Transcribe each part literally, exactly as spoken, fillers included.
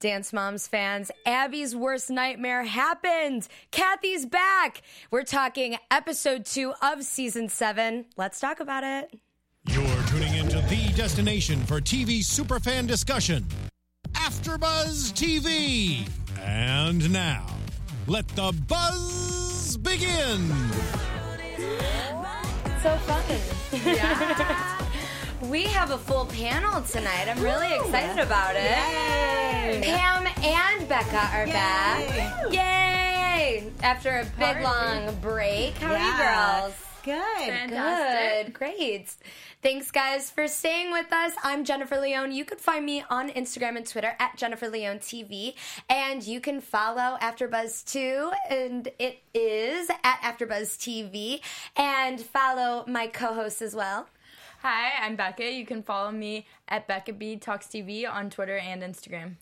Dance Moms fans, Abby's worst nightmare happened. Kathy's back. We're talking episode two of season seven. Let's talk about it. You're tuning into the destination for T V superfan discussion, AfterBuzz T V. And now, let the buzz begin. So fun. Yeah. We have a full panel tonight. I'm really excited about it. Yay. Pam and Becca are Yay. back. Yay! After a big, Party. long break. How Yeah. are you girls? Good. Fantastic. Good. Great. Thanks, guys, for staying with us. I'm Jennifer Leone. You can find me on Instagram and Twitter at Jennifer Leone T V. And you can follow AfterBuzz too. And it is at AfterBuzz T V. And follow my co-hosts as well. Hi, I'm Becca. You can follow me at Becca B Talks T V on Twitter and Instagram.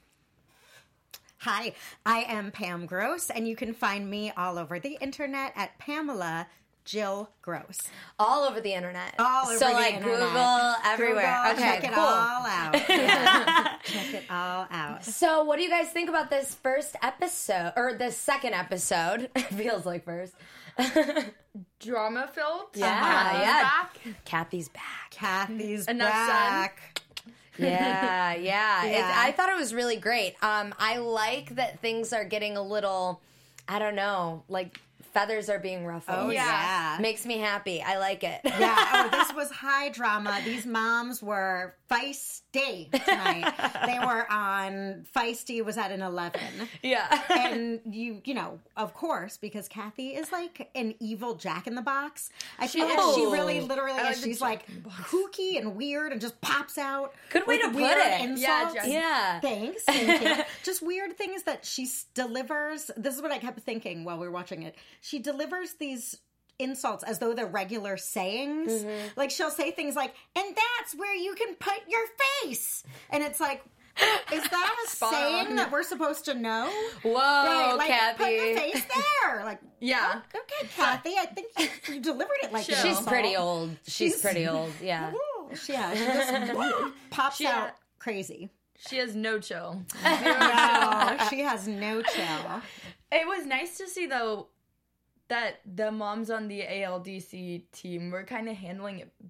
Hi, I am Pam Gross, and you can find me all over the internet at Pamela Jill Gross. All over the internet. All over so the like internet. Google, everywhere. Google, okay, check it cool. all out. Yeah. Check it all out. So, what do you guys think about this first episode, or the second episode? It feels like first. Drama filled. Yeah, Kathy's yeah. back. Kathy's back. Kathy's Enough back. Yeah, yeah. It, Yeah. I thought it was really great. Um, I like that things are getting a little, I don't know, like feathers are being ruffled. Oh, yeah. Makes me happy. I like it. Yeah. Oh, this was high drama. These moms were feisty tonight. They were on feisty was at an eleven. Yeah. And you, you know, of course, because Kathy is like an evil Jack in the Box. I feel is. like she really, literally, I like is. the She's Jack like in the Box. kooky and weird and just pops out. Good way with to put weird it. Insults. Yeah, Jack- Yeah. Thanks. Thank you. Just weird things that she s- delivers. This is what I kept thinking while we were watching it. She delivers these insults as though they're regular sayings. Mm-hmm. Like she'll say things like, and that's where you can put your face. And it's like, is that a Spot saying on. that we're supposed to know? Whoa, Right, like, Kathy. put your face there. Like, Yeah. oh, okay, Kathy, I think you, you delivered it like Chill. that. She's pretty old. She's, She's- pretty old. Yeah. Ooh, she- yeah, she just woo, pops She- out crazy. She has no chill. No, she has no chill. It was nice to see, though, that the moms on the A L D C team were kind of handling it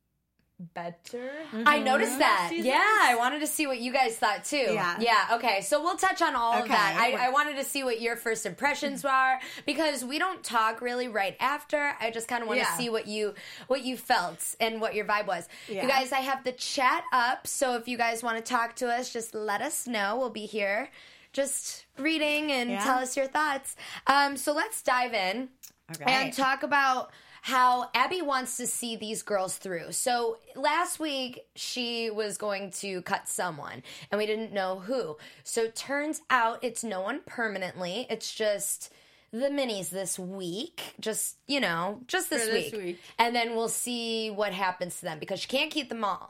better. I noticed that. Seasons? Yeah, I wanted to see what you guys thought too. Yeah. Yeah, okay. So we'll touch on all of Okay. that. I, I wanted to see what your first impressions were because we don't talk really right after. I just kind of want to Yeah. see what you what you felt and what your vibe was. Yeah. You guys, I have the chat up, so if you guys want to talk to us, just let us know. We'll be here just reading and Yeah. tell us your thoughts. Um, so let's dive in Okay. and talk about how Abby wants to see these girls through. So last week, she was going to cut someone, and we didn't know who. So turns out it's no one permanently. It's just the minis this week. Just, you know, just this, For this week. week. And then we'll see what happens to them, because she can't keep them all.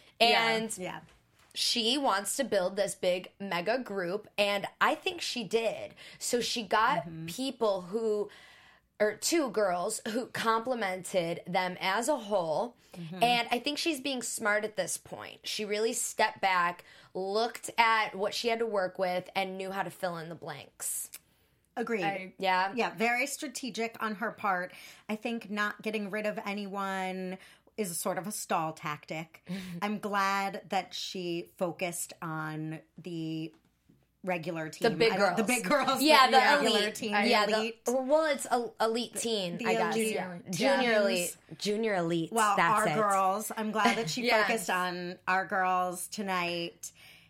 And Yeah. she wants to build this big mega group, and I think she did. So she got people who, or two girls who complimented them as a whole, and I think she's being smart at this point. She really stepped back, looked at what she had to work with, and knew how to fill in the blanks. Agreed. I- Yeah? Yeah, very strategic on her part. I think not getting rid of anyone is sort of a stall tactic. I'm glad that she focused on the regular team. The big I don't- girls. The big girls. Yeah, the regular elite. team. yeah, the elite. The, well, it's a, elite teen, The I guess. elite. Yeah. Gems. Junior elite. Junior elite. Well, That's our it. girls. I'm glad that she Yes. focused on our girls tonight,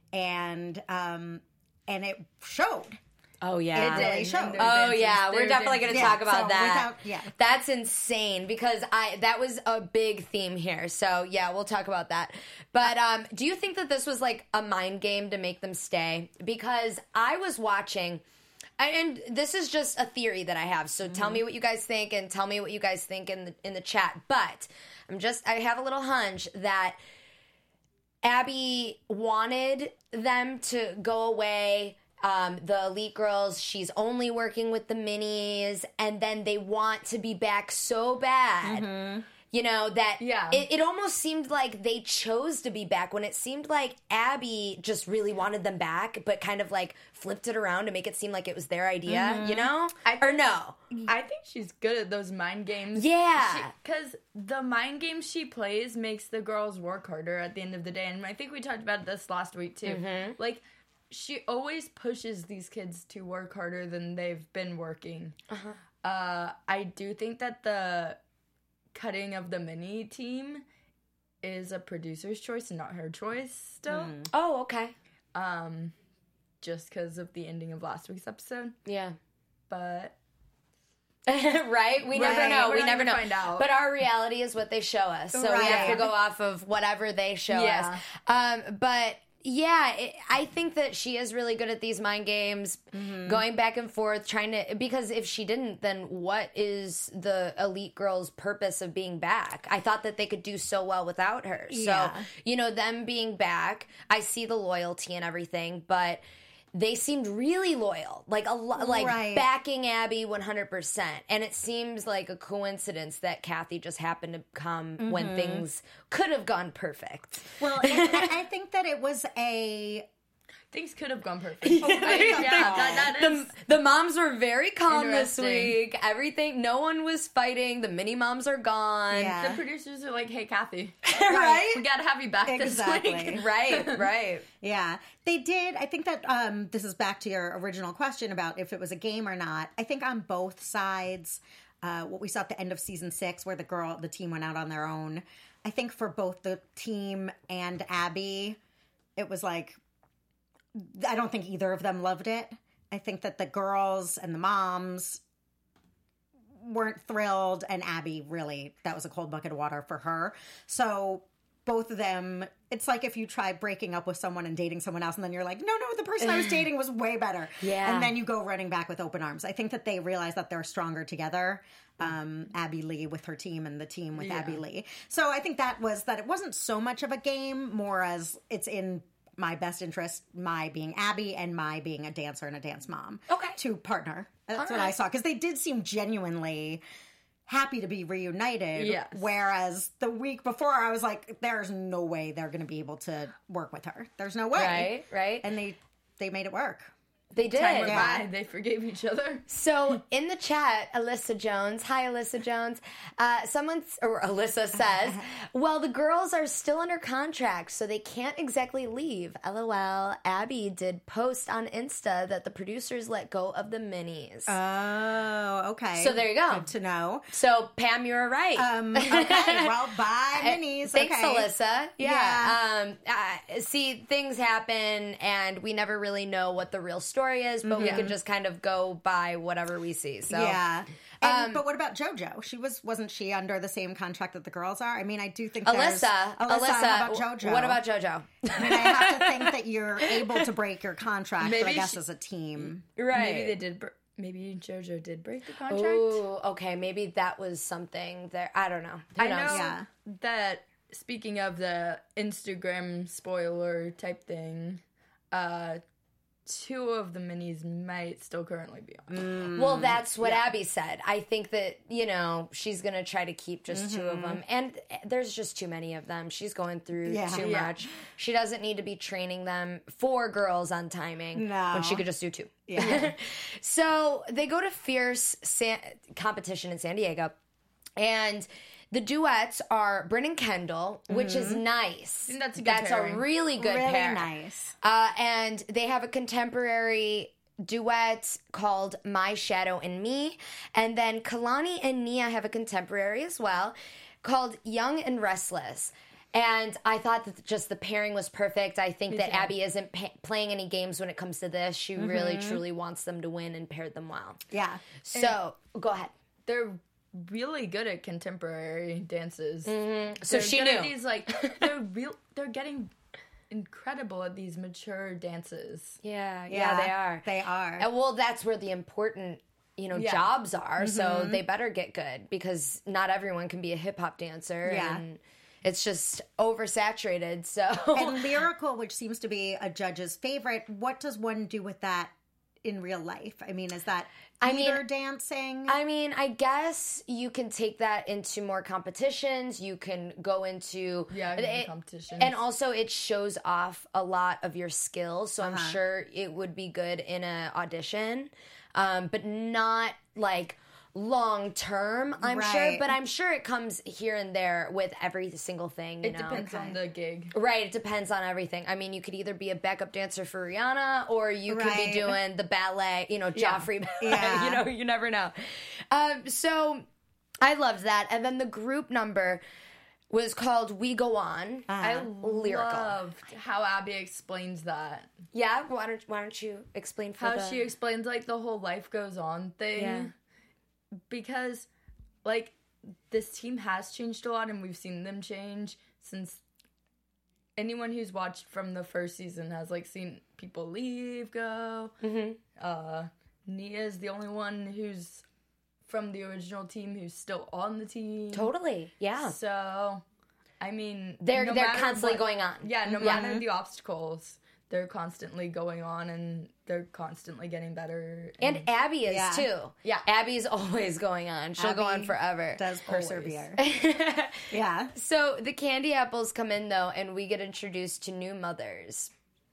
and um, and it showed. Oh, yeah. It really showed. They're Oh dancing. yeah, we're They're definitely going to dancing. talk Yeah, about so that. without- yeah. That's insane because I that was a big theme here. So yeah, we'll talk about that. But um, do you think that this was like a mind game to make them stay? Because I was watching, and this is just a theory that I have. So tell me what you guys think, and tell me what you guys think in the in the chat. But I'm just I have a little hunch that Abby wanted them to go away. Um, the elite girls, she's only working with the minis, and then they want to be back so bad. You know, that Yeah. it, it almost seemed like they chose to be back when it seemed like Abby just really wanted them back, but kind of like flipped it around to make it seem like it was their idea, Mm-hmm. you know? I- or no? I think she's good at those mind games. Yeah. Because the mind games she plays makes the girls work harder at the end of the day. And I think we talked about this last week, too. Mm-hmm. Like, she always pushes these kids to work harder than they've been working. Uh-huh. Uh, I do think that the cutting of the mini team is a producer's choice and not her choice still. Mm. Oh, okay. Um, just because of the ending of last week's episode. Yeah. But right? We never Right. know. We're we not never gonna know. find out. But our reality is what they show us. So we have to Right. go off of whatever they show Yeah. us. Um, but yeah, it, I think that she is really good at these mind games, going back and forth, trying to. Because if she didn't, then what is the elite girl's purpose of being back? I thought that they could do so well without her. Yeah. So, you know, them being back, I see the loyalty and everything, but they seemed really loyal, like a lo- like Right. backing Abby one hundred percent. And it seems like a coincidence that Kathy just happened to come when things could have gone perfect. Well, and I, I think that it was a things could have gone perfect. yeah, that, that is... The, the moms were very calm this Interesting. week. Everything, no one was fighting. The mini moms are gone. Yeah. The producers are like, "Hey, Kathy, Right? we gotta have you back Exactly. this week." Right, right. Yeah, they did. I think that um, this is back to your original question about if it was a game or not. I think on both sides, uh, what we saw at the end of season six, where the girl, the team went out on their own. I think for both the team and Abby, it was like, I don't think either of them loved it. I think that the girls and the moms weren't thrilled, and Abby really, that was a cold bucket of water for her. So both of them, it's like if you try breaking up with someone and dating someone else, and then you're like, no, no, the person I was dating was way better. Yeah. And then you go running back with open arms. I think that they realize that they're stronger together. Um, Abby Lee with her team and the team with Yeah. Abby Lee. So I think that was that it wasn't so much of a game, more as it's in my best interest, my being Abby and my being a dancer and a dance mom. Okay. To partner. That's All what I right. saw. Because they did seem genuinely happy to be reunited. Yes. Whereas the week before, I was like, there's no way they're going to be able to work with her. There's no way. Right, right. And they they made it work. They did. Time went Yeah. by, they forgave each other. So in the chat, Alyssa Jones, hi Alyssa Jones, uh, someone, or Alyssa says, well, the girls are still under contract, so they can't exactly leave. LOL, Abby did post on Insta that the producers let go of the minis. Oh, okay. So there you go. Good to know. so Pam, you're right. Um, okay, well, bye, minis. Thanks, okay. Alyssa. Yeah. Um, uh, see, things happen, and we never really know what the real story is, but we could just kind of go by whatever we see. So Yeah. And, Um, but what about JoJo? She was wasn't she under the same contract that the girls are? I mean, I do think there's Alyssa, Alyssa, Alyssa, how about JoJo? what about JoJo? I mean, I have to think that you're able to break your contract, but I Maybe guess she- as a team. Maybe they did. Br- maybe JoJo did break the contract. Ooh, okay, maybe that was something there. I don't know. Who I knows? know Yeah. that. Speaking of the Instagram spoiler type thing, uh, two of the minis might still currently be on. Well, that's what Abby said. I think that, you know, she's going to try to keep just two of them. And there's just too many of them. She's going through Yeah. too Yeah. much. She doesn't need to be training them four girls on timing No. when she could just do two. Yeah. So they go to Fierce San- competition in San Diego. And the duets are Bryn and Kendall, which is nice. think that's a good That's pairing. a really good really pair. nice. Uh, and they have a contemporary duet called My Shadow and Me. And then Kalani and Nia have a contemporary as well called Young and Restless. And I thought that just the pairing was perfect. I think that too. Abby isn't pa- playing any games when it comes to this. She really, truly wants them to win and paired them well. Yeah. So, go ahead. They're really good at contemporary dances. So They're she good knew. at these like they're real. They're getting incredible at these mature dances. Yeah, yeah, they are. They are. And well, that's where the important, you know, Yeah. jobs are. So they better get good because not everyone can be a hip hop dancer. Yeah. And it's just oversaturated. So And lyrical, which seems to be a judge's favorite, what does one do with that in real life? I mean, is that I mean, theater dancing? I mean, I guess you can take that into more competitions. You can go into Yeah, it- competitions. and also it shows off a lot of your skills. So I'm Uh-huh. sure it would be good in an audition, um, but not like long term. I'm sure, Right. but I'm sure it comes here and there with every single thing. You It know? depends on the gig. Right, it depends on everything. I mean, you could either be a backup dancer for Rihanna, or you could Right. be doing the ballet, you know, Yeah. Joffrey ballet. Yeah. You know, you never know. Um, so I loved that. And then the group number was called We Go On. I Lyrical. loved how Abby explains that. Yeah, why don't why don't you explain for How the... she explains like the whole life goes on thing. Yeah. Because like this team has changed a lot and we've seen them change since anyone who's watched from the first season has like seen people leave, go. Mm-hmm. Uh Nia is the only one who's from the original team who's still on the team. Totally, yeah. So, I mean, They're- no they're matter constantly what- going on. Yeah, no Yeah. matter the obstacles, they're constantly going on and they're constantly getting better. And Abby is Yeah. too. Yeah. Abby's always going on. She'll go on Abby forever. Does Always. persevere. Yeah. So the candy apples come in though, and we get introduced to new mothers.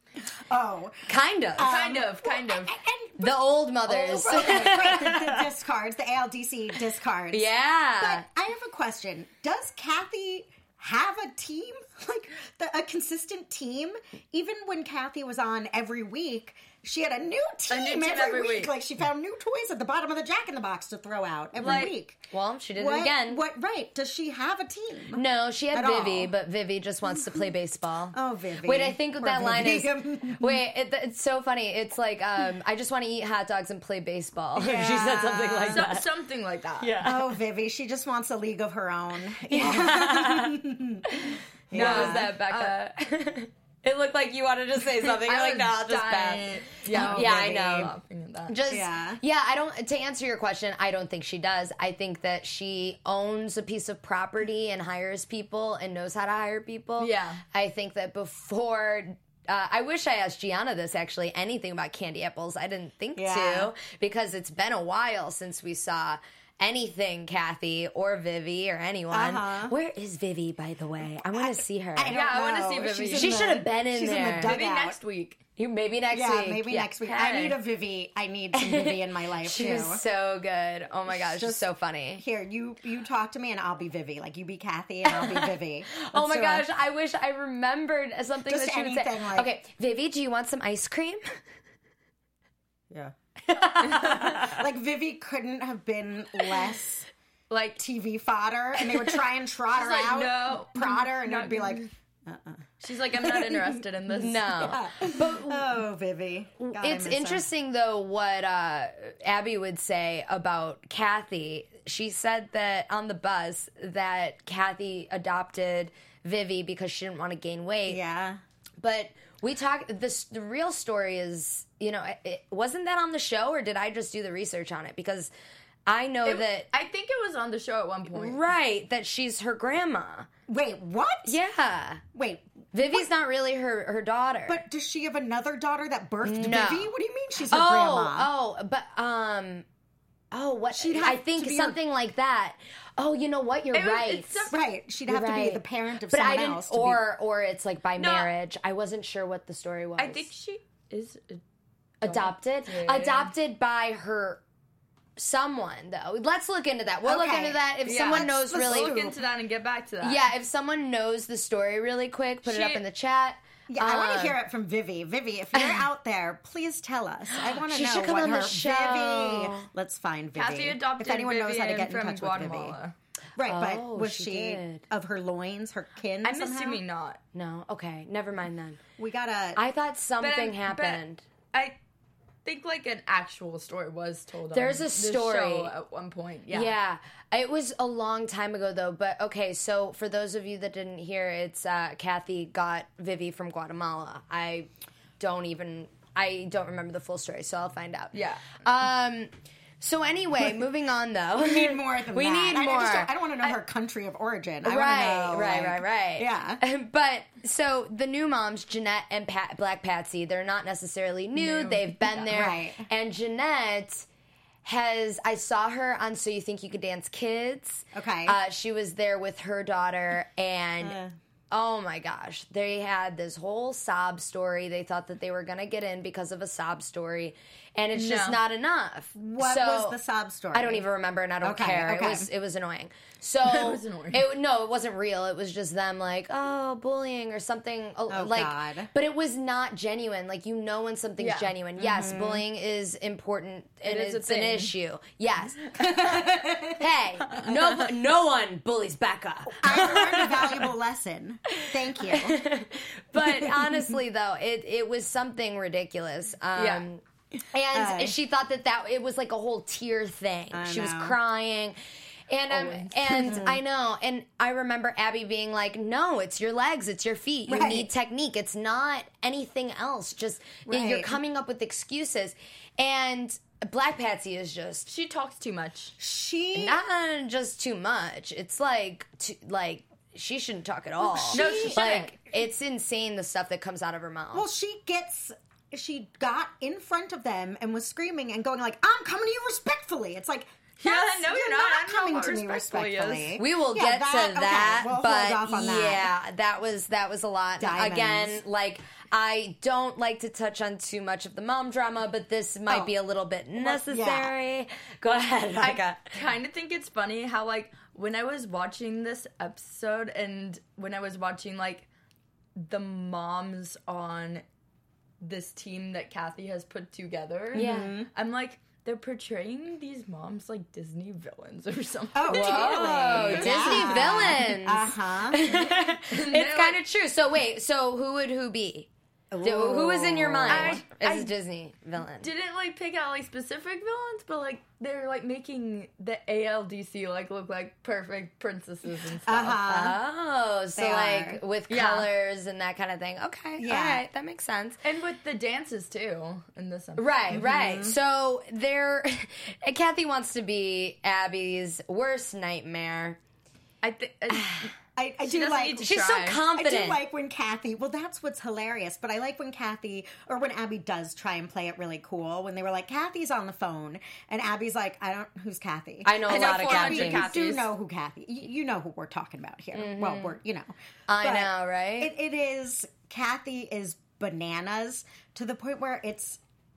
Oh. Kind of. kind of, kind of. And the old mothers. okay, right, the, the discards, the A L D C discards. Yeah. But I have a question. Does Kathy have a team? Like the, a consistent team? Even when Kathy was on every week, she had a new team, new team every, every week. week. Like she found new toys at the bottom of the Jack in the Box to throw out every Like, week. Well, she did What, it again. What? Right? Does she have a team? No, she had At Vivi, all. but Vivi just wants to play baseball. Oh, Vivi. Wait, I think what Poor that line is. Vivi. Wait, it, it's so funny. It's like, um, I just want to eat hot dogs and play baseball. She said something like So, that. something like that. Yeah. Oh, Vivi, she just wants a league of her own. What was that, Becca? It looked like you wanted to say something. You're I like, was no, I'll just dying. pass. Yeah, Yeah, I Vivi. know. Laughing at that. Just Yeah. yeah. I don't. To answer your question, I don't think she does. I think that she owns a piece of property and hires people and knows how to hire people. Yeah. I think that before. Uh, I wish I asked Gianna this actually, anything about candy apples. I didn't think Yeah. to because it's been a while since we saw anything Kathy or Vivi or anyone. Uh-huh. Where is Vivi, by the way? I want to see her. I don't Yeah, I wanna know. see Vivi. She's in She the- should have been in she's there. In the Maybe dugout. next week. You- maybe next Yeah, week. maybe Yeah. next week. I Hey. need a Vivi. I need some Vivi in my life She too. was so good. Oh my gosh, she's Just- so funny. Here, you you talk to me and I'll be Vivi. Like you be Kathy and I'll be Vivi. Oh Let's my do gosh, it. I wish I remembered something Just that she would say. anything, like- Okay, Vivi, do you want some ice cream? Yeah. Like Vivi couldn't have been less Like, T V fodder, and they would try and trot She's her like, out, no, prod her, and it not would be like, gonna- she's like, I'm not interested in this. No. oh, Vivi. God, I It's miss her. interesting though what uh, Abby would say about Kathy. She said that on the bus that Kathy adopted Vivi because she didn't want to gain weight. Yeah. But we talk. This the real story is, you know, it, wasn't that on the show, or did I just do the research on it? Because I know It- that I think it was on the show at one point. right that she's her grandma. Wait, what? Yeah, Wait, Vivi's not really her her daughter. but does she have another daughter that birthed No. Vivi? What do you mean she's her oh, grandma? oh, but um, oh, what? She'd have I think to be something like that. Oh, you know what? You're It was- right. it's some- Right. She'd You're have to be right. the parent of but someone I didn't, else. to be- or or it's like by No. marriage. I wasn't sure what the story was. I think she is. adopted, Yeah. adopted by her. Someone though. Let's look into that. We'll look Okay. into that. If Yeah, someone let's- knows let's really, Look into that and get back to that. yeah. If someone knows the story really quick, put it She- up in the chat. Yeah, I want Uh, to hear it from Vivi. Vivi, if you're out there, please tell us. I want to She know should come what on the her show. Vivi. Let's find Vivi. Kathy adopted if anyone knows how to Vivian get in from touch Guatemala. with Vivi. Right, but Oh, was she she, did. of her loins, her kin? I'm somehow? assuming not. No, okay, never mind then. We gotta. I thought something But I'm- happened. But I think like an actual story was told. There's on a the story. show at one point. Yeah. Yeah. It was a long time ago though, but okay, so for those of you that didn't hear, it's uh, Kathy got Vivi from Guatemala. I don't even I don't remember the full story, so I'll find out. Yeah. Um So anyway, moving on though. We need more than we that. need I, more. I, just don't, I don't want to know her country of origin. I right, want to know, right, like, right, right. Yeah. But so the new moms, Jeanette and Pat, Black Patsy, they're not necessarily new. New. They've been Yeah. there. Right. And Jeanette has, I saw her on So You Think You Could Dance Kids. Okay. Uh, she was there with her daughter, and Uh. oh my gosh, they had this whole sob story. They thought that they were going to get in because of a sob story, and it's just No. not enough. What So- was the sob story? I don't even remember, and I don't Okay, care. okay. It was it was annoying. So was annoying. It, no, it wasn't real. It was just them like, oh, bullying or something. Oh, Oh, like, God. but it was not genuine. Like, you know when something's Yeah. genuine. Yes, bullying is important and It is a it's an thing. issue. Yes. Hey, no, no one bullies Becca. I learned a valuable lesson. Thank you. But honestly, though, it it was something ridiculous. Um, Yeah. And Uh. she thought that that it was like a whole tear thing. I She was know. crying. And um, Always. and I know, and I remember Abby being like, "No, it's your legs, it's your feet. You Right. need technique. It's not anything else. Just you're Right. coming up with excuses." And Black Patsy is just She talks too much. She not just too much. It's like too, like she shouldn't talk at all. No, she shouldn't. Like it's insane the stuff that comes out of her mouth. well, she gets. She got in front of them and was screaming and going like, "I'm coming to you respectfully." It's like, Yeah, that's- no, you're not. I don't know coming what to me respectfully is. respectfully. We will Yeah, get that- to okay, that, we'll hold but off on that. yeah, that was that was a lot. Diamonds. Again, like I don't like to touch on too much of the mom drama, but this might Oh. be a little bit necessary. Go ahead, I Micah. kind of think it's funny how, like, when I was watching this episode and when I was watching, like, the moms on this team that Kathy has put together, Yeah. I'm like, they're portraying these moms like Disney villains or something. Oh, Oh, really? Disney Yeah. villains. Uh huh. It's kind of true. So wait, so who would who be? Do- Who is in your mind I- as I a Disney villain? Didn't like pick out like specific villains, but like they're like making the A L D C like look like perfect princesses and stuff. Uh huh. Oh, so They like are. with Yeah. colors and that kind of thing. Okay, Yeah. all right, that makes sense. And with the dances too in this episode. Right, right. So there, Kathy wants to be Abby's worst nightmare. I think I, I she do doesn't like. need to She's try. so I confident. do like when Kathy. Well, that's what's hilarious. But I like when Kathy, or when Abby does try and play it really cool. When they were like, Kathy's on the phone, and Abby's like, I don't. Who's Kathy? I know a I know lot of four hundred Kathy. Kathys. You do know who Kathy. You, you know who we're talking about here. Well, we're you know. I But know, right? It, it is. Kathy is bananas to the point where it's.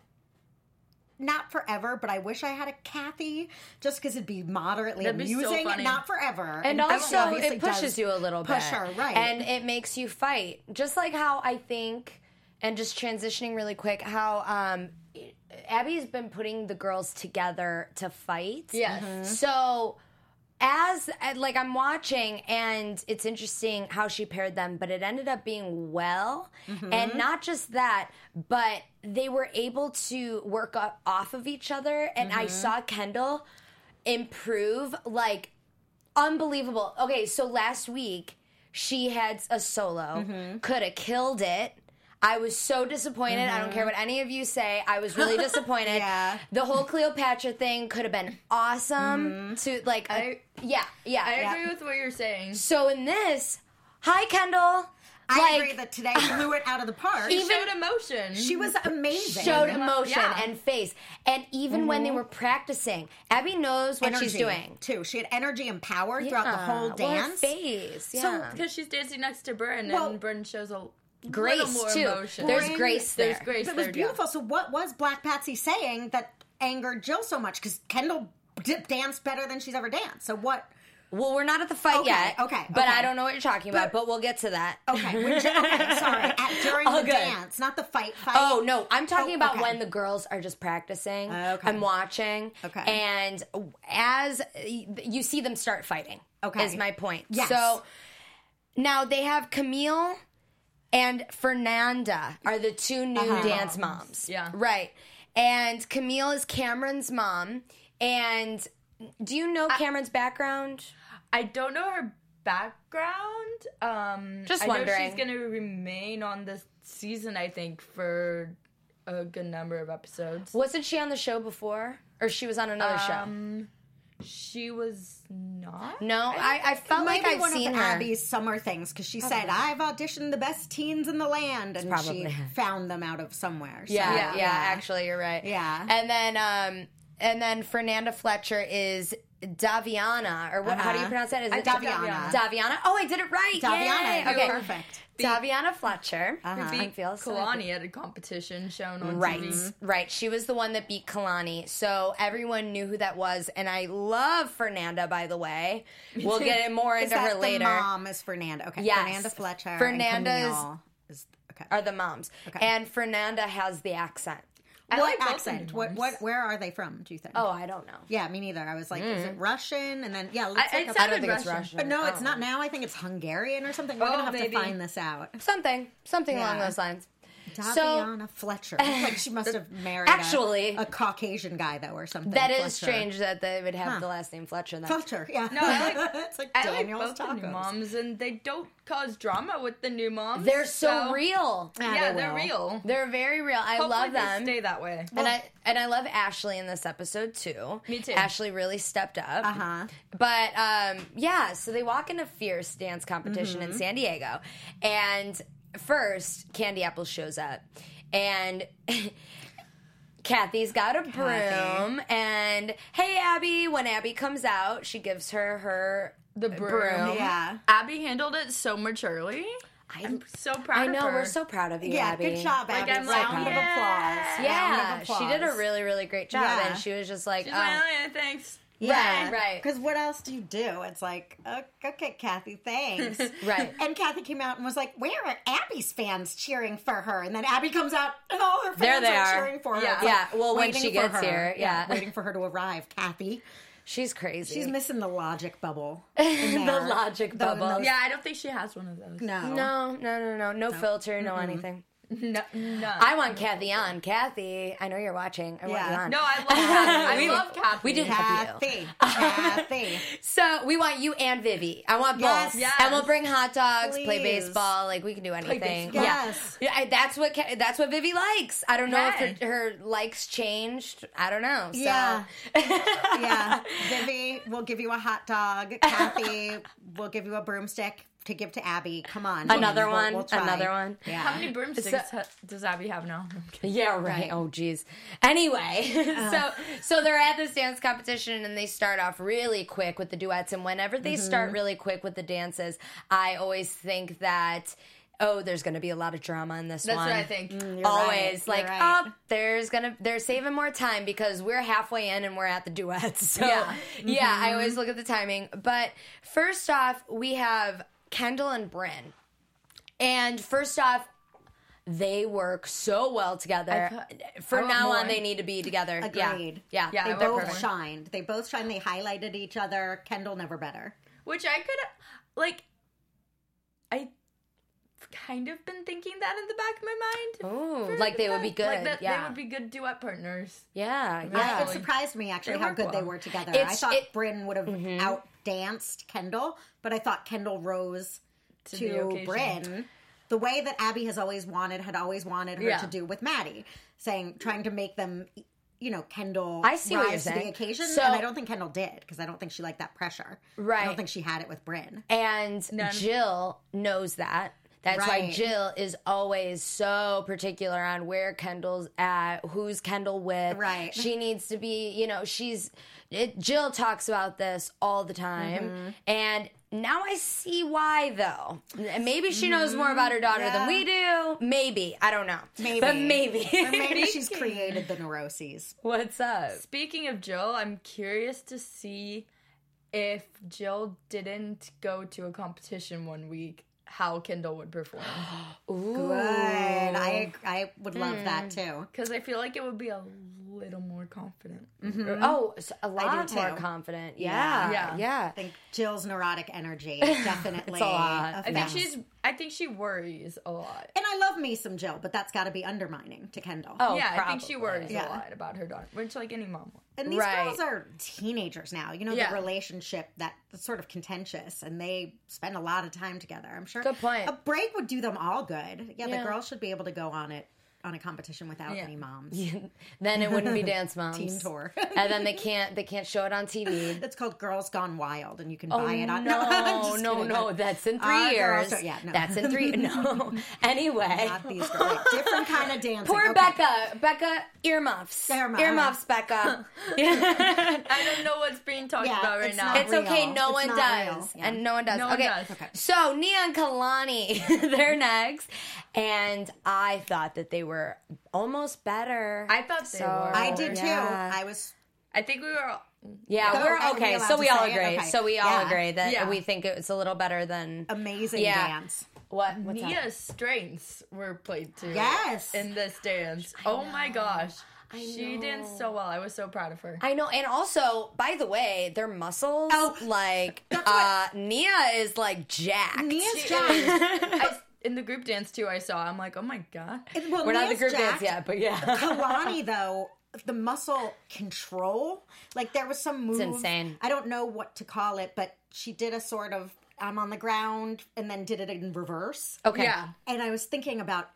Not forever, but I wish I had a Kathy just because it'd be moderately That'd be so amusing. funny. Not forever. And she also, obviously it pushes does you a little bit. push her, right. And it makes you fight. Just like how I think, and just transitioning really quick, how um, Abby's been putting the girls together to fight. Yes. So, as, like, I'm watching, and it's interesting how she paired them, but it ended up being well. And not just that, but they were able to work up off of each other. And I saw Kendall improve, like, unbelievable. Okay, so last week she had a solo, could have killed it. I was so disappointed. I don't care what any of you say. I was really disappointed. Yeah. The whole Cleopatra thing could have been awesome. To like, a- I- yeah, yeah. I yeah. agree with what you're saying. So in this, hi Kendall. I like, agree that today blew it out of the park. She Even- showed emotion. She was amazing. showed emotion Yeah. and face, and even when they were practicing, Abby knows what energy, she's doing. too. She had energy and power throughout the whole Yeah, well, her dance. face, yeah. because she's dancing next to Bryn, Well, and Bryn shows a Grace little more too. emotion. There's Bryn- grace there. There's grace It was there, beautiful. So what was Black Patsy saying that angered Jill so much? Because Kendall d- danced better than she's ever danced. So what? Well, we're not at the fight Okay, yet. okay, But okay. I don't know what you're talking about. But- But we'll get to that. Okay, when Jill, okay, sorry. At, during All the good. dance, not the fight. Fight. Oh no, I'm talking Oh, about okay. when the girls are just practicing. Okay. I'm watching. Okay. And as you see them start fighting. Okay. Is my point. Yes. So now they have Camille and Fernanda are the two new Uh-huh. dance moms. Yeah. Right. And Camille is Cameron's mom. And do you know Cameron's background? I don't know her background. Um, Just I know wondering. she's gonna remain on this season. I think for a good number of episodes. Wasn't she on the show before? Or she was on another show? Um, she was not. No, I, I felt like Maybe I've one seen of her. Abby's summer things because she said I've auditioned the best teens in the land, and probably she her. found them out of somewhere. So, Yeah, Yeah. yeah, actually, you're right. Yeah. And then, um, and then Fernanda Fletcher is Daviana, or what? How do you Uh-huh. pronounce that? Is I it did Daviana? Daviana. Daviana. Oh, I did it right. Daviana, Yay. you're Okay, perfect. Daviana Fletcher. Uh-huh. I Beat feel so Kalani at a competition shown on Right, T V. right. She was the one that beat Kalani, so everyone knew who that was. And I love Fernanda, by the way. We'll get more Is into that her later. The mom is Fernanda. Okay, Yes. Fernanda Fletcher. Fernanda's- and Camille is okay. Are the moms, Okay. and Fernanda has the accent. I what like both accent? the What? moms. What? Where are they from? Do you think? Oh, I don't know. yeah, me neither. I was like, is Mm. it Russian? And then yeah, let's I, look it up- I don't sounded think it's Russian. Russian. no, it's Oh. not now. I think it's Hungarian or something. We're Oh, gonna have maybe. to find this out. Something, something along Yeah. those lines. Daviana Fletcher. Like she must have married a- Actually- a, Caucasian guy though, or something. That is Fletcher. strange that they would have Huh. the last name Fletcher. Then. Fletcher, yeah. No, I like- it's like I like Daniel's both the new tacos. moms, and they don't cause drama with the new moms. They're so, real. Yeah, Yeah, they they're will. real. They're very real. I Hopefully love they them. stay that way. and I and I love Ashley in this episode too. Me too. Ashley really stepped up. Uh-huh. But um, yeah, so they walk into Fierce dance competition Mm-hmm. in San Diego, and first Candy Apple shows up, and Kathy's got a broom, and hey Abby. When Abby comes out, she gives her her The broom. broom. Yeah. Abby handled it so maturely. I, I'm so proud I of know her. we're so proud of you, Yeah, Abby. good job, Like, Abby. I'm like, Round of yeah. applause. Yeah, Round of she did a applause. really really great job, Yeah. and she was just like, She's oh. like, oh, yeah, thanks. Yeah, Right, right. Because what else do you do? It's like, oh, okay, Kathy, thanks. Right. And Kathy came out and was like, where are Abby's fans cheering for her? And then Abby comes out and all her fans There they are, are. cheering for her. Yeah. It's like, Yeah, well, when waiting she for gets her. here, yeah. Waiting for her to arrive, Kathy. She's crazy. She's missing the logic bubble. in the there. logic The- bubble. Yeah, I don't think she has one of those. No. No, no, no, no, no filter, no anything. No, no. I want Kathy on. Kathy, I know you're watching. I want Yeah. you on. no, I love Kathy. I We- love Kathy. we did have you. Kathy. Kathy. So we want you and Vivi. I want both. Yes. Yes. And we'll bring hot dogs, play Please. baseball. Like we can do anything. baseball. Yeah. Yes. Yeah, I- that's what Ka- that's what Vivi likes. I don't know Hey. if her, her likes changed. I don't know. So. Yeah. Yeah. Vivi, we'll give you a hot dog. Kathy, we'll give you a broomstick to give to Abby. Come on. Another We'll- one. we'll try. Another one. Yeah. How many broomsticks ha- does Abby have now? Yeah, right. Right. Oh, geez. Anyway, Uh. so so they're at this dance competition and they start off really quick with the duets. And whenever they start Mm-hmm. really quick with the dances, I always think that, oh, there's going to be a lot of drama in this That's one. what I think. You're Always right. like, You're right. oh, there's gonna they're saving more time because we're halfway in and we're at the duets. So Yeah. yeah, I always look at the timing. But first off, we have Kendall and Brynn. And first off, they work so well together. I For I want now on, more. they need to be together. Agreed. Yeah, Yeah, yeah. They I want both more. shined. They both shined. They highlighted each other. Kendall never better. Which I could, like, I kind of been thinking that in the back of my mind. Ooh, for like the they would be fact- good. Like that yeah, they would be good duet partners. yeah, I- yeah. it surprised me actually They how work good they well. were together. I It's- thought it- Brynn would have outdanced Kendall, but I thought Kendall rose To to, the occasion. Brynn the way that Abby has always wanted, had always wanted her Yeah. to do with Maddie, saying trying to make them, you know, Kendall I see what you're rise to the saying. occasion, So- and I don't think Kendall did because I don't think she liked that pressure. I Right. don't think she had it with Brynn. And None. Jill knows that. That's why Right. Jill is always so particular on where Kendall's at, who's Kendall with. Right. She needs to be, you know, she's. It, Jill talks about this all the time. Mm-hmm. And now I see why, though. Maybe she knows more about her daughter Mm-hmm. Yeah. than we do. Maybe. I don't know. Maybe. But maybe. Or maybe she's created the neuroses. What's up? Speaking of Jill, I'm curious to see if Jill didn't go to a competition one week, how Kendall would perform. Ooh. Good. I I would love that too. Because I feel like it would be a little more confident. Oh, so a lot do more too. confident. Yeah. Yeah. Yeah. I think Jill's neurotic energy definitely. It's a lot. I think affects- she's. I think she worries a lot. And I love me some Jill, but that's got to be undermining to Kendall. Oh, yeah, I think she probably. worries Yeah. a lot about her daughter, which like any mom would. And these Right. girls are teenagers now. You know, Yeah. the relationship that's sort of contentious, and they spend a lot of time together. I'm sure. Good point. A break would do them all good. Yeah, Yeah. the girls should be able to go on it on a competition without Yeah. any moms. Then it wouldn't be Dance Moms. Teen tour. And then they can't they can't show it on T V. It's called Girls Gone Wild, and you can Oh, buy it on. no, I'm just no, kidding. no, that's in three Our years. girls are- yeah, no. That's in three. No. Anyway, Not these girls. Like, different kind of dancing. poor Okay. Becca. Becca, earmuffs. Earmuff. Earmuffs, Becca. I don't know what's being talked Yeah, about right it's now. not It's okay. real. No It's one not does, real. Yeah. and no one does. No one okay. does. Okay. So Nia and Kalani, they're next, and I thought that they were almost better. I thought they So- were. I did too. Yeah. I was. I think we were. Yeah, Go, we're are we okay. allowed So to we all say it? agree. Okay. So we all Yeah. agree that Yeah. we think it's a little better than Amazing Yeah. dance. what? What's that? Nia's strengths were played too. Yes. In this dance. Oh my gosh. She danced so well. I was so proud of her. I know, and also, by the way, their muscles, Oh, like, that's uh, Nia is, like, jacked. Nia's She jacked. is. I, in the group dance too, I saw. I'm like, oh my god. Well, We're not in the Nia's group dance jacked. yet, but yeah. Kalani, though, the muscle control, like there was some move. insane. I don't know what to call it, but she did a sort of I'm on the ground and then did it in reverse. Okay. Yeah. And I was thinking about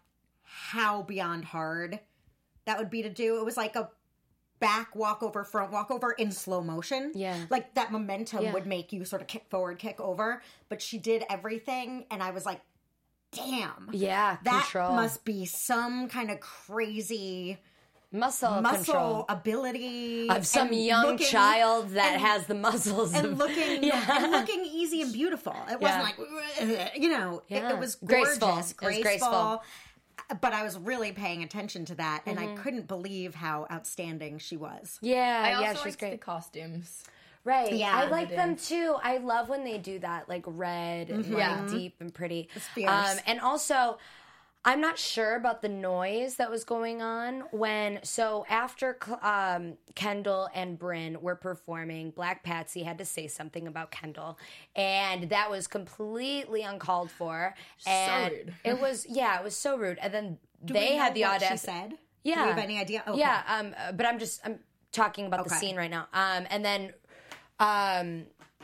how beyond hard that would be to do. It was like a back walkover, front walkover in slow motion. Yeah. Like that momentum Yeah. would make you sort of kick forward, kick over. But she did everything, and I was like, damn. Yeah, That control. must be some kind of crazy muscle, muscle control. ability Of some and young looking- child that and- has the muscles and of, looking Yeah. and looking easy and beautiful. It wasn't like you know, it, Yeah. it was gorgeous, Graceful. It was graceful. graceful. But I was really paying attention to that, and Mm-hmm. I couldn't believe how outstanding she was. Yeah, I also yeah, she's liked great. the costumes. Right. Yeah. I like They them did. too. I love when they do that, like red and like Yeah. deep and pretty. fierce. Um, and also, I'm not sure about the noise that was going on when. So after um, Kendall and Brynn were performing, Black Patsy had to say something about Kendall, and that was completely uncalled for. And rude. it was, yeah, it was so rude. And then Do they we know had the what audacity. she said. Yeah. Do we have any idea? Okay. Yeah, um, uh, but I'm just I'm talking about the Okay. scene right now. Um, and then, um,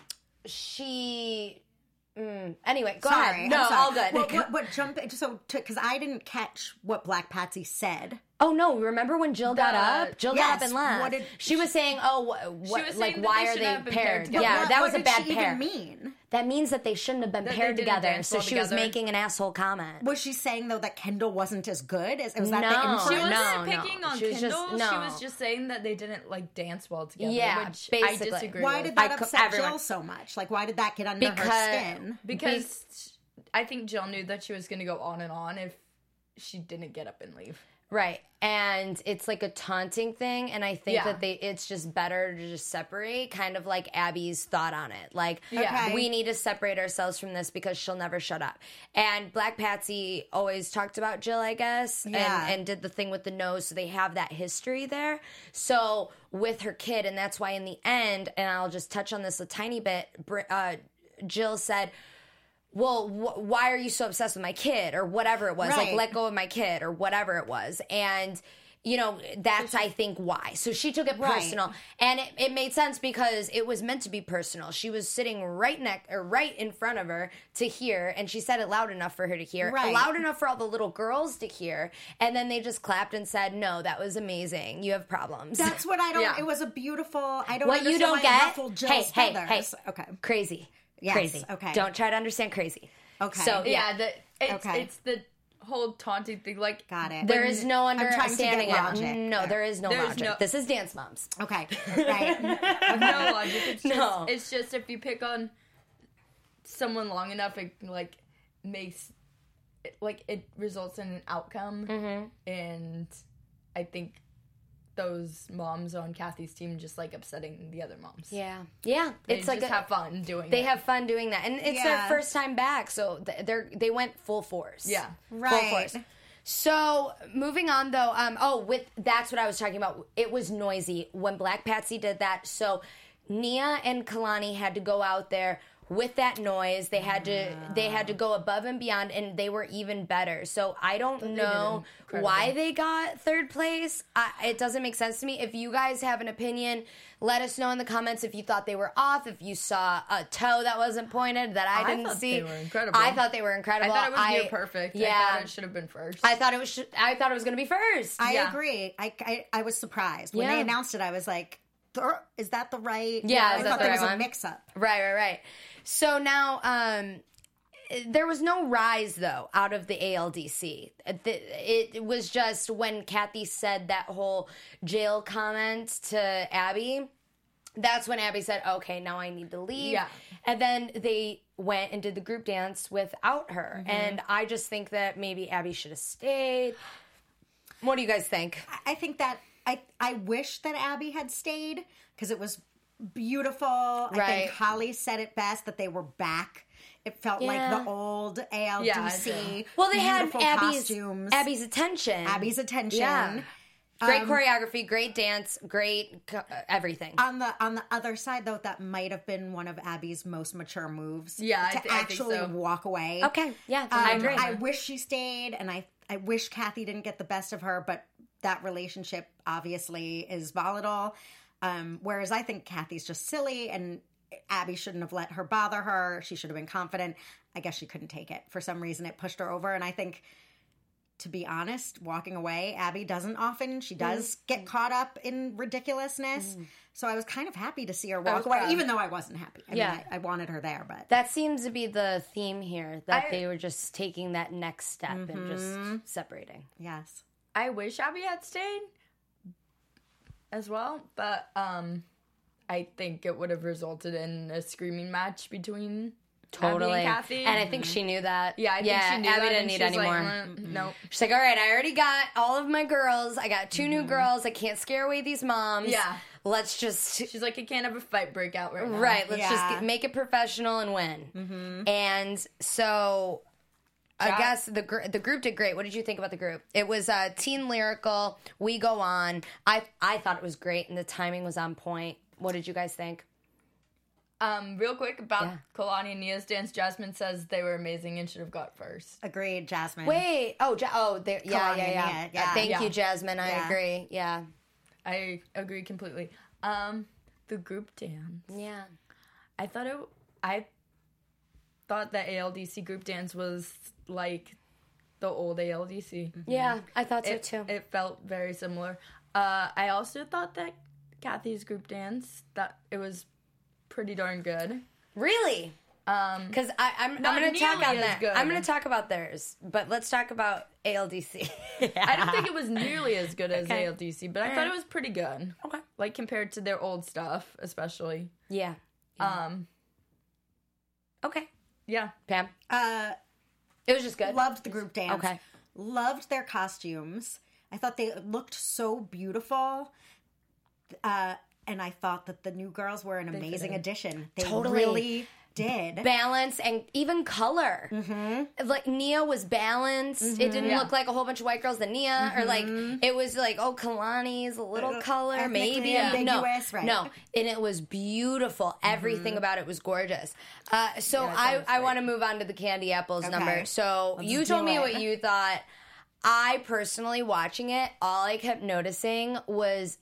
she. Mm, anyway, go Sorry, ahead. No, I'm sorry. all good. What, what, what jump? So, because I didn't catch what Black Patsy said. Oh no! Remember when Jill got The- up? Jill got Yes, up and left. what did- she was saying, "Oh, wh- what? was like, saying that why they are shouldn't they have been paired? paired together. Yeah, What- that what was a did bad she pair. even mean? That means that they shouldn't have been That they paired didn't together. dance So well she was together. making an asshole comment. Was she saying though that Kendall wasn't as good? As was that No. the She inference? wasn't no, no. picking on She was just- Kendall. no. She was just saying that they didn't like dance well together. Yeah, which basically. I disagree Why with. did that I co- upset everyone- Jill so much? Like, why did that get under Because- her skin? Because I think Jill knew that she was going to go on and on if she didn't get up and leave. Right. And it's like a taunting thing, and I think Yeah. that they it's just better to just separate, kind of like Abby's thought on it. Like, Yeah. we need to separate ourselves from this because she'll never shut up. And Black Patsy always talked about Jill, I guess, Yeah. and, and did the thing with the nose, so they have that history there. So with her kid, and that's why in the end, and I'll just touch on this a tiny bit, Br- uh, Jill said, well, wh- why are you so obsessed with my kid or whatever it was? Like, Right. let go of my kid or whatever it was. And, you know, that's, I think, why. So she took it Right. personal. And it, it made sense because it was meant to be personal. She was sitting right neck or right in front of her to hear, and she said it loud enough for her to hear, Right. loud enough for all the little girls to hear. And then they just clapped and said, no, that was amazing. You have problems. That's what I don't. Yeah. It was a beautiful. I don't. what you understand don't why it get. ruffled Jill's Hey, hey, feathers. hey. Okay. Crazy. Yes, Crazy. okay. Don't try to understand crazy. Okay. So, yeah. Yeah, the, it's, Okay. it's the whole taunting thing. Like, Got it. There is no I'm trying to get understanding it. logic No, there. there is no There's logic. no- This is Dance Moms. Okay. Right. no logic. It's just, No. it's just if you pick on someone long enough, it like makes it, like it results in an outcome. Mm-hmm. And I think those moms on Kathy's team just like upsetting the other moms. Yeah, yeah. They It's like just a, have fun doing they it. have fun doing that, and it's their Yeah. first time back, so th- they're they went full force. Yeah. full Right. force. So moving on though, um, oh, with that's what I was talking about. It was noisy when Black Patsy did that. So Nia and Kalani had to go out there with that noise. They had to they had to go above and beyond, and they were even better. So I don't they know did why incredible. they got third place. I, it doesn't make sense to me. If you guys have an opinion, let us know in the comments if you thought they were off, if you saw a toe that wasn't pointed that I I didn't thought see. they were incredible. I thought they were I incredible. thought it was near I- perfect. Yeah. I thought it should have been first. I thought it was. Sh- I thought it was going to be first. I Yeah. agree. I, I I was surprised when Yeah. they announced it. I was like, "Th- "Is that the right?" Yeah, I is that thought the there right was a one? mix-up. Right, right, right. So now, um, there was no rise though out of the A L D C. It, it was just when Kathy said that whole jail comment to Abby. That's when Abby said, "Okay, now I need to leave." Yeah. And then they went and did the group dance without her. Mm-hmm. And I just think that maybe Abby should have stayed. What do you guys think? I think that I I wish that Abby had stayed because it was beautiful. I Right. think Holly said it best that they were back. It felt Yeah. like the old A L D C. Yeah, I do. Well, they beautiful had Abby's costumes. Abby's attention. Abby's attention. Yeah. Great Um, choreography, great dance, great co- uh, everything. On the on the other side, though, that might have been one of Abby's most mature moves. Yeah, I to thi- I think actually so. walk away. Okay, yeah, I Um, agree. I wish she stayed, and I I wish Kathy didn't get the best of her, but that relationship obviously is volatile. Um, whereas I think Kathy's just silly, and Abby shouldn't have let her bother her. She should have been confident. I guess she couldn't take it for some reason. It pushed her over, and I think. To be honest, walking away, Abby doesn't often. She does get caught up in ridiculousness. So I was kind of happy to see her walk was away, proud. even though I wasn't happy. I Yeah. mean, I, I wanted her there, but That seems to be the theme here, that I- they were just taking that next step and Mm-hmm. just separating. yes. I wish Abby had stayed as well, but um, I think it would have resulted in a screaming match between Totally. Abby and Kathy. And I think she knew that. yeah, I think yeah, she knew Abby that, didn't and need she was any like, more. "Mm, Nope. She's like, all right, I already got all of my girls. I got two new girls. I can't scare away these moms. Yeah. Let's just She's like, I can't have a fight break out right now. Right, let's just Yeah. get, make it professional and win. And so, I Ja- guess the gr- the group did great. What did you think about the group? It was uh, Teen Lyrical. We Go On. I I thought it was great, and the timing was on point. What did you guys think? Um, real quick about Yeah. Kalani and Nia's dance. Jasmine says they were amazing and should have got first. Agreed, Jasmine. Wait, oh, ja- oh, there, yeah, Kalani yeah, and yeah. Nia, yeah. Thank Yeah. you, Jasmine. I Yeah. agree. Yeah, I agree completely. Um, the group dance. yeah. I thought it. I thought that A L D C group dance was like the old A L D C. Yeah, I thought so It, too. it felt very similar. Uh, I also thought that Kathy's group dance that it was pretty darn good. Really? Um, Because I'm, I'm Not going to talk nearly on as that. good. I'm going to talk about theirs, but let's talk about A L D C. I don't think it was nearly as good as Okay. A L D C, but I thought it was pretty good. Okay. Like compared to their old stuff, especially. Yeah. Um, Okay. yeah. Pam. Uh, It was just good. loved the group dance. Okay. Loved their costumes. I thought they looked so beautiful. Uh, and I thought that the new girls were an amazing in. addition. They Totally. really did. Balance and even color. Mm-hmm. Like Nia was balanced. It didn't Yeah. look like a whole bunch of white girls than Nia, or like it was like, oh, Kalani's a little Uh, color, ethnically maybe. ambiguous, no, right. no, and it was beautiful. Everything about it was gorgeous. Uh, so Yeah, I thought it I, was I great. want to move on to the Candy Apples Okay. number. So Let's you told do me it. what you thought. I personally, watching it, all I kept noticing was,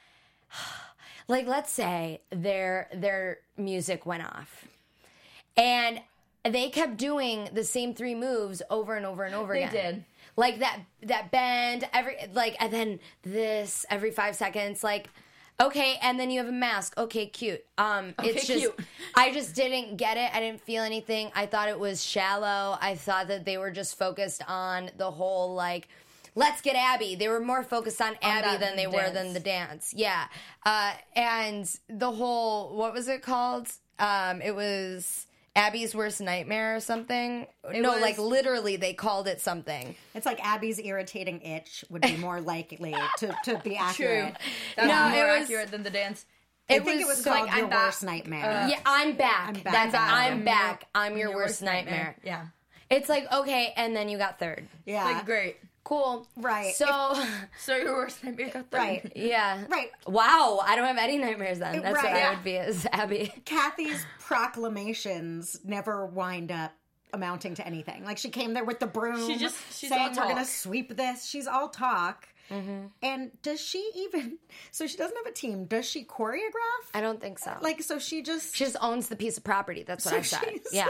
like, let's say their their music went off, and they kept doing the same three moves over and over and over They again. did. Like that that bend every like, and then this every five seconds. Like, okay, and then you have a mask. Okay, cute. Um, it's Okay, just cute. I just didn't get it. I didn't feel anything. I thought it was shallow. I thought that they were just focused on the whole like, let's get Abby. They were more focused on Abby that than they were dance. than the dance. Yeah. Uh, and the whole, what was it called? Um, it was Abby's Worst Nightmare or something. no, was- like literally they called it something. It's like Abby's irritating itch would be more likely to, to be True. accurate. That's No, more it was- accurate than the dance. I think it was so- called like, Your I'm back. Worst Nightmare. Yeah, I'm back. I'm back. That's I'm I'm back. back. I'm your, worst, nightmare. Yeah. It's like, okay, and then you got third. Yeah. Like, great. Cool. Right. So, So your worst nightmare got third. Right. yeah. Right. Wow, I don't have any nightmares then. That's Right. what I Yeah. would be as Abby. Kathy's proclamations never wind up amounting to anything. Like, she came there with the broom, She just- she's saying, all we're talk. going to sweep this. She's all talk. Mm-hmm. And does she even, so she doesn't have a team, does she choreograph? I don't think so. Like, so she just... She just owns the piece of property. That's what So I said. she's- Yeah.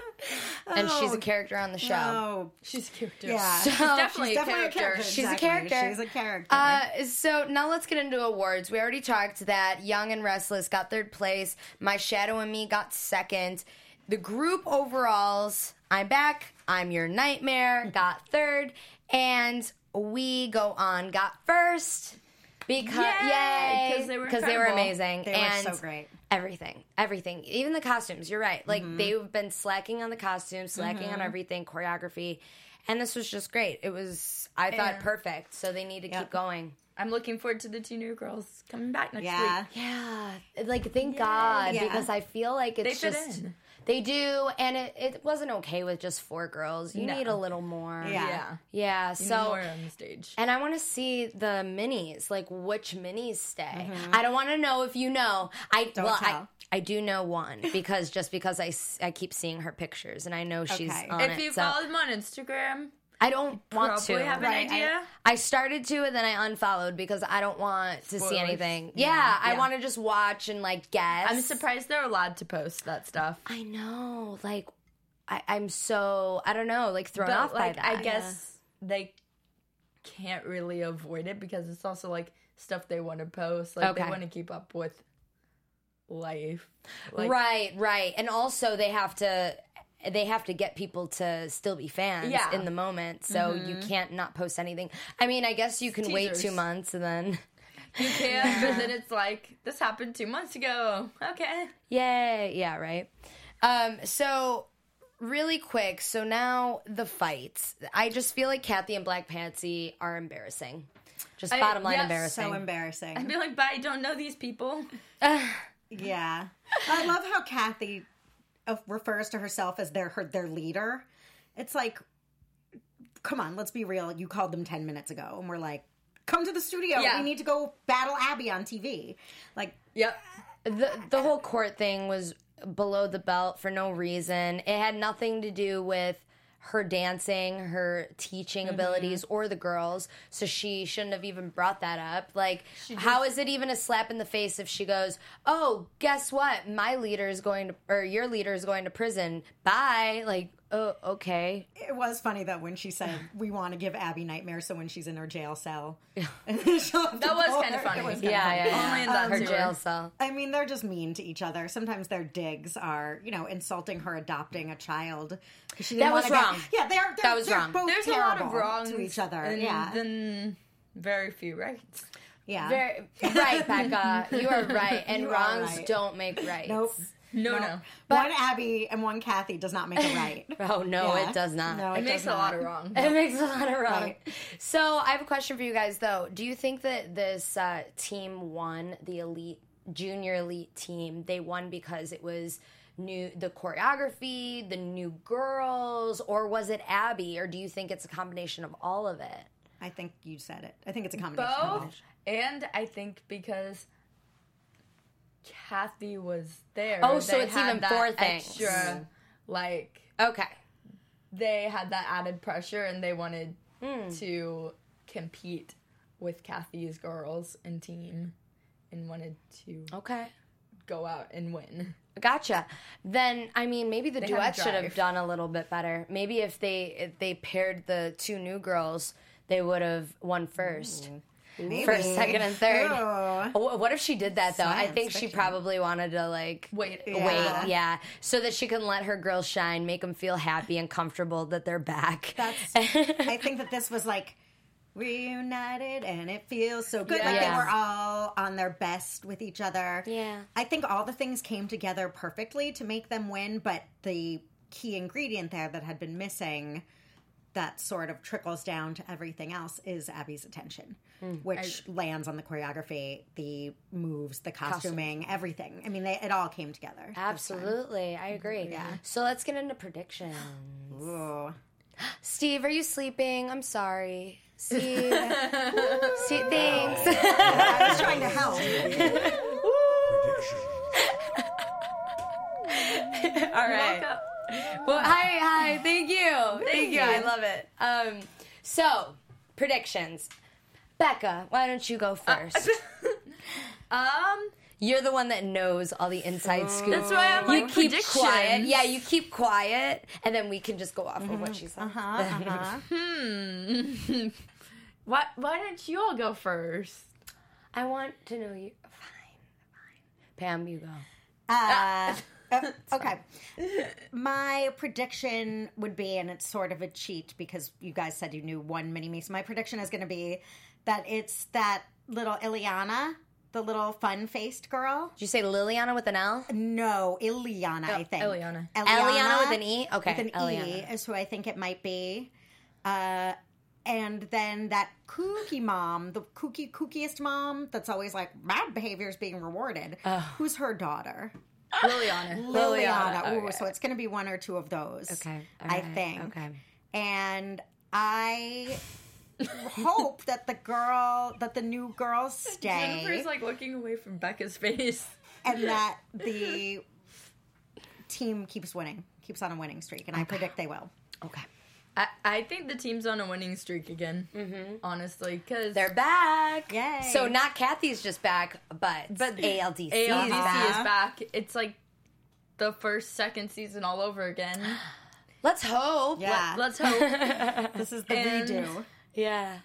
And she's a Oh, character on the show. No. She's a character. Yeah. She's definitely, She's a, definitely character. a character. She's a exactly. character. She's a character. Uh, so now let's get into awards. We already talked that Young and Restless got third place. My Shadow and Me got second. The group overalls, I'm Back, I'm Your Nightmare, got third. And We Go On got first. Because Yay! yay, 'Cause they were because they were incredible. amazing. They were and so great. Everything, everything, even the costumes. You're right. Like Mm-hmm. they've been slacking on the costumes, slacking on everything, choreography, and this was just great. It was, I thought, And- perfect. So they need to Yep. keep going. I'm looking forward to the two new girls coming back next yeah. week. Yeah, like thank God, Yeah. because I feel like it's They fit just in. they do, and it, it wasn't okay with just four girls. You No. need a little more. Yeah. Yeah. yeah. You need So. more on the stage. And I want to see the minis, like which minis stay. I don't want to know if you know. I Don't well, tell. I I do know one because just because I, s- I keep seeing her pictures and I know she's Okay. on If it. you so follow them on Instagram, I don't want probably to. have an Right, I- idea. I started to and then I unfollowed because I don't want to see Spoilers. anything. Yeah, I yeah. want to just watch and like guess. I'm surprised they're allowed to post that stuff. I know, like I, I'm so I don't know, like thrown But off like, by that. I guess they can't really avoid it because it's also like stuff they want to post. Like Okay. they want to keep up with life. Like, right, right, and also they have to. They have to get people to still be fans Yeah. in the moment, so you can't not post anything. I mean, I guess you can wait two Teasers. months and then, You can, but then it's like this happened two months ago. Okay. yay, yeah, right. Um, so really quick, so now the fights. I just feel like Kathy and Black Patsy are embarrassing. Just I- bottom line yes, embarrassing. So embarrassing. I'd be like, but I don't know these people. Yeah. I love how Kathy uh, refers to herself as their her, their leader. It's like, come on, let's be real. You called them ten minutes ago, and we're like, come to the studio. Yeah. We need to go battle Abby on T V. Like, Yep. the the whole court thing was below the belt for no reason. It had nothing to do with her dancing, her teaching Mm-hmm. abilities, or the girls. So she shouldn't have even brought that up. Like, how is it even a slap in the face if she goes, "Oh, guess what? My leader is going to, or your leader is going to prison. Bye." Like, oh, okay. it was funny though when she said we want to give Abby nightmares, so when she's in her jail cell, and then she'll have to That was pull kinda her. funny. It was kinda Yeah, funny. yeah, yeah. Only in that her tour. jail cell. I mean, they're just mean to each other. Sometimes their digs are, you know, insulting her adopting a child. 'Cause she didn't That was wanna get- wrong. Yeah, they're, they're That was they're wrong. Both There's a lot of terrible wrongs to each other. and yeah, then very few rights. yeah. Very, right, Becca. You are right. And You are wrongs right. don't make rights. Nope. No, Nope. no. one Abby and one Kathy does not make a right. Oh, no, Yeah. it does not. No, It, it, makes does a lot not. of wrong. It makes a lot of wrong. Right. So I have a question for you guys, though. Do you think that this uh, team won, the elite, junior elite team, they won because it was new, the choreography, the new girls, or was it Abby? Or do you think it's a combination of all of it? I think you said it. I think it's a combination. Both, Of it. and I think because Kathy was there. Oh, so they it's had even that four things. extra, like Okay. they had that added pressure, and they wanted Hmm. to compete with Kathy's girls and team, and wanted to Okay. go out and win. Gotcha. Then I mean, maybe the They had duet should have drive. done a little bit better. Maybe if they if they paired the two new girls, they would have won first. Maybe. First, second, and third. Ooh. Oh, what if she did that though? I Science think she fiction. probably wanted to like Wait, Yeah. wait, yeah, so that she can let her girls shine, make them feel happy and comfortable that they're back. That's. I think that this was like reunited, and it feels so good. Like they Yeah. were all on their best with each other. Yeah. I think all the things came together perfectly to make them win, but the key ingredient there that had been missing, that sort of trickles down to everything else, is Abby's attention, which lands on the choreography, the moves, the costuming, everything. I mean, they, it all came together. this time. Absolutely, I agree. Yeah. So let's get into predictions. Ooh. Steve, are you sleeping? I'm sorry. See, see, thanks. I was trying to help. All right. Well, hi, hi. Thank you. Thank, Thank you. you. I love it. Um, so, predictions. Becca, why don't you go first? Uh, um, You're the one that knows all the inside scoop. That's why I'm like you keep predictions. quiet. Yeah, you keep quiet, and then we can just go off mm-hmm. of what she said. Uh-huh, uh-huh. hmm. Why, why don't you all go first? I want to know you. Fine, fine. Pam, you go. Uh, uh, okay. My prediction would be, and it's sort of a cheat because you guys said you knew one mini-me, so my prediction is going to be that it's that little Ileana, the little fun-faced girl. Did you say Liliana with an L? No, Ileana, El- I think. Eliana. Eliana. Eliana with an E? Okay. With an Eliana. E is who I think it might be. Uh, and then that kooky mom, the kooky, kookiest mom that's always like, bad behavior is being rewarded. Oh. Who's her daughter? Liliana. Liliana. Liliana. Ooh, Okay. So it's going to be one or two of those. Okay. All I right. think. Okay. And I hope that the girl, that the new girls stay. Jennifer's like looking away from Becca's face. And that the team keeps winning, keeps on a winning streak. And I predict they will. Okay. I, I think the team's on a winning streak again, mm-hmm. honestly, because They're back. Yay. So not Kathy's just back, but, But A L D C A L D C is is back. back. It's like the first, second season all over again. Let's hope. Yeah. Let, let's hope. This is the And- redo. Yeah.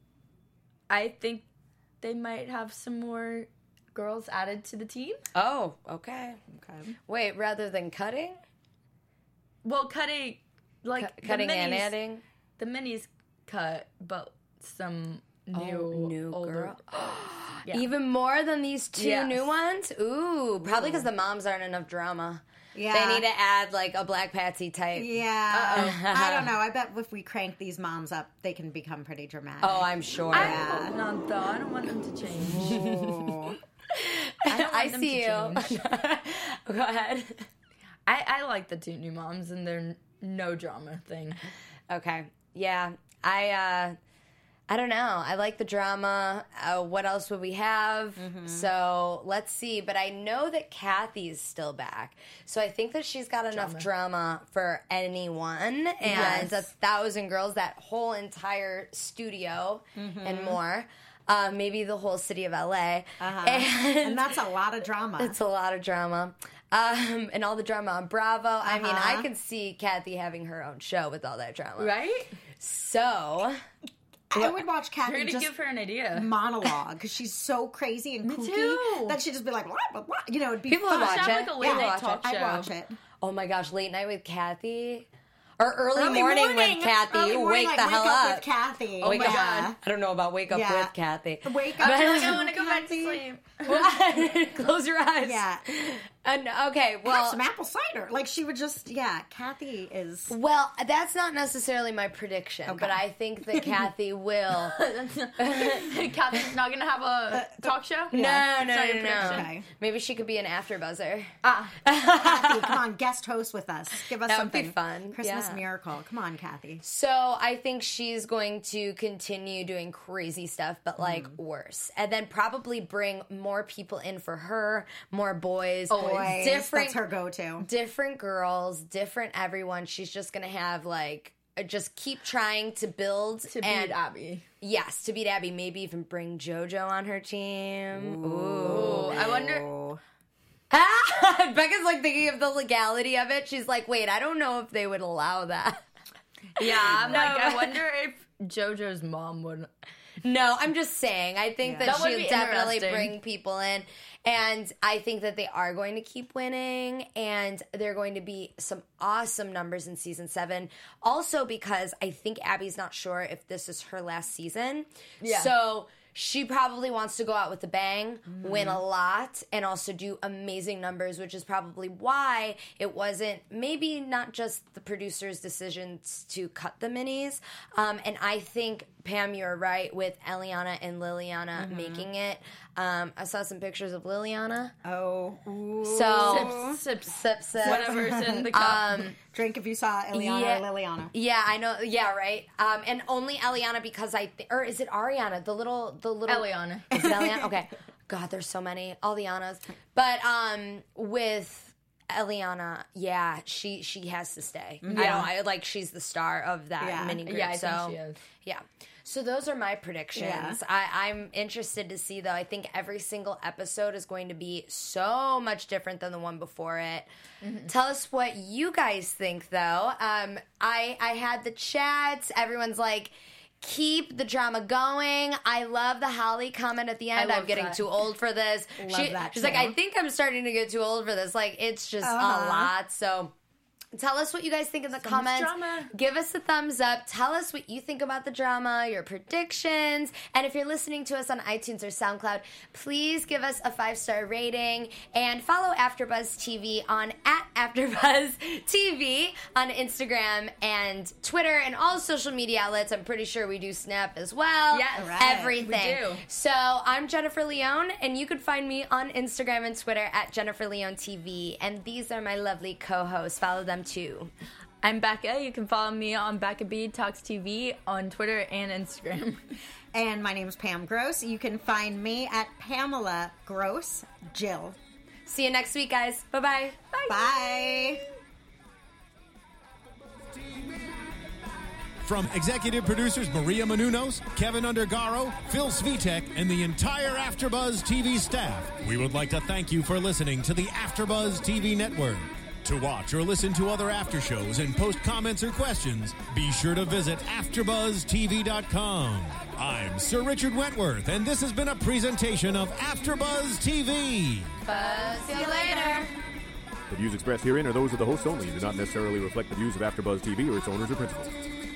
I think they might have some more girls added to the team. Oh, okay. Okay. Wait, rather than cutting? Well, cutting, like Cu- cutting the minis, and adding? The minis cut, but some new, Oh, new older. girl. Yeah. Even more than these two Yes. new ones? Ooh, probably because the moms aren't enough drama. Yeah. They need to add like a Black Patsy type. Yeah. I don't know. I bet if we crank these moms up, they can become pretty dramatic. Oh, I'm sure. I Yeah. hope not, though. I don't want them to change. Ooh. I, don't want I them see to you. change. Go ahead. I, I like the two new moms and their no drama thing. Okay. Yeah. I uh I don't know. I like the drama. Uh, what else would we have? Mm-hmm. So let's see. But I know that Kathy's still back. So I think that she's got enough drama for anyone. And Yes. a thousand girls, that whole entire studio Mm-hmm. and more. Uh, maybe the whole city of L A. Uh-huh. And And that's a lot of drama. it's a lot of drama. Um, and all the drama on Bravo. I mean, I Uh-huh. could see Kathy having her own show with all that drama. Right? So, I would watch You're Kathy going to just give her an idea. monologue because she's so crazy and kooky too. that she'd just be like, blah, blah, blah. You know, it'd be People would fun. watch Should have it. like a late People night watch talk it. show. I'd watch it. Oh my gosh, late night with Kathy? Or early, Early morning, morning with Kathy. Early morning, wake like, the wake hell up. up. with Kathy. Oh my Yeah. God. I don't know about wake up Yeah. with Kathy. Wake up. But- with I want to go back to Kathy. sleep. What? Close your eyes. Yeah. And, okay, Have well, some apple cider. Like she would just, yeah. Kathy is. well, that's not necessarily my prediction, Okay. but I think that Kathy will. Kathy's not going to have a talk show? No, Yeah. no, It's not no, your no. prediction. Okay. Maybe she could be an after buzzer. Ah. Kathy, come on, guest host with us. Give us That would be something fun. Christmas Yeah. miracle. Come on, Kathy. So I think she's going to continue doing crazy stuff, but like worse. And then probably bring more people in for her, more boys, Boys, different that's her go-to. different girls, different everyone. She's just gonna have like just keep trying to build To beat and Abby. yes, to beat Abby. Maybe even bring JoJo on her team. Ooh. Oh, I wonder. Oh. Becca's like thinking of the legality of it. She's like, wait, I don't know if they would allow that. Yeah, I'm No, like, I but- wonder if JoJo's mom would. No, I'm just saying. I think Yeah. that, That would she'll be definitely interesting. bring people in. And I think that they are going to keep winning. And they're going to be some awesome numbers in season seven. Also because I think Abby's not sure if this is her last season. Yeah. So she probably wants to go out with a bang, Mm-hmm. win a lot, and also do amazing numbers, which is probably why it wasn't maybe not just the producer's decisions to cut the minis. Um, and I think Pam, you're right with Eliana and Liliana Mm-hmm. making it. Um, I saw some pictures of Liliana. Oh, ooh. So Sip, sip, sip. whatever's in the cup. Um, Drink if you saw Eliana Yeah. or Liliana. yeah, I know. Yeah, right. Um, and only Eliana because I, th- or is it Ariana? The little, the little. Eliana. Is it Eliana? Okay. God, there's so many. All the Annas. But um, with Eliana, yeah, she she has to stay. I don't. I like she's the star of that Yeah. mini group. Yeah, I so think she is. yeah. So those are my predictions. Yeah. I, I'm interested to see though. I think every single episode is going to be so much different than the one before it. Mm-hmm. Tell us what you guys think though. Um, I I had the chats. Everyone's like, keep the drama going. I love the Holly comment at the end. I I'm love getting that. too old for this. Love She- that she's like, too. I think I'm starting to get too old for this. Like, it's just a Uh-huh. lot. So tell us what you guys think in the comments. drama. Give us a thumbs up. Tell us what you think about the drama, your predictions. And if you're listening to us on iTunes or SoundCloud, please give us a five-star rating and follow AfterBuzz T V on at AfterBuzz T V on Instagram and Twitter and all social media outlets. I'm pretty sure we do Snap as well. Yes. All right. Everything. We do. So I'm Jennifer Leone, and you can find me on Instagram and Twitter at Jennifer Leone T V. And these are my lovely co-hosts. Follow them too. I'm Becca. You can follow me on Becca B Talks T V on Twitter and Instagram. And my name is Pam Gross. You can find me at Pamela Gross Jill. See you next week, guys. Bye-bye. Bye. From executive producers Maria Menounos, Kevin Undergaro, Phil Svitek, and the entire AfterBuzz T V staff, we would like to thank you for listening to the AfterBuzz T V network. To watch or listen to other after shows and post comments or questions, be sure to visit after buzz T V dot com. I'm Sir Richard Wentworth, and this has been a presentation of AfterBuzz T V. Buzz. See you later. The views expressed herein are those of the hosts only and do not necessarily reflect the views of AfterBuzz T V or its owners or principals.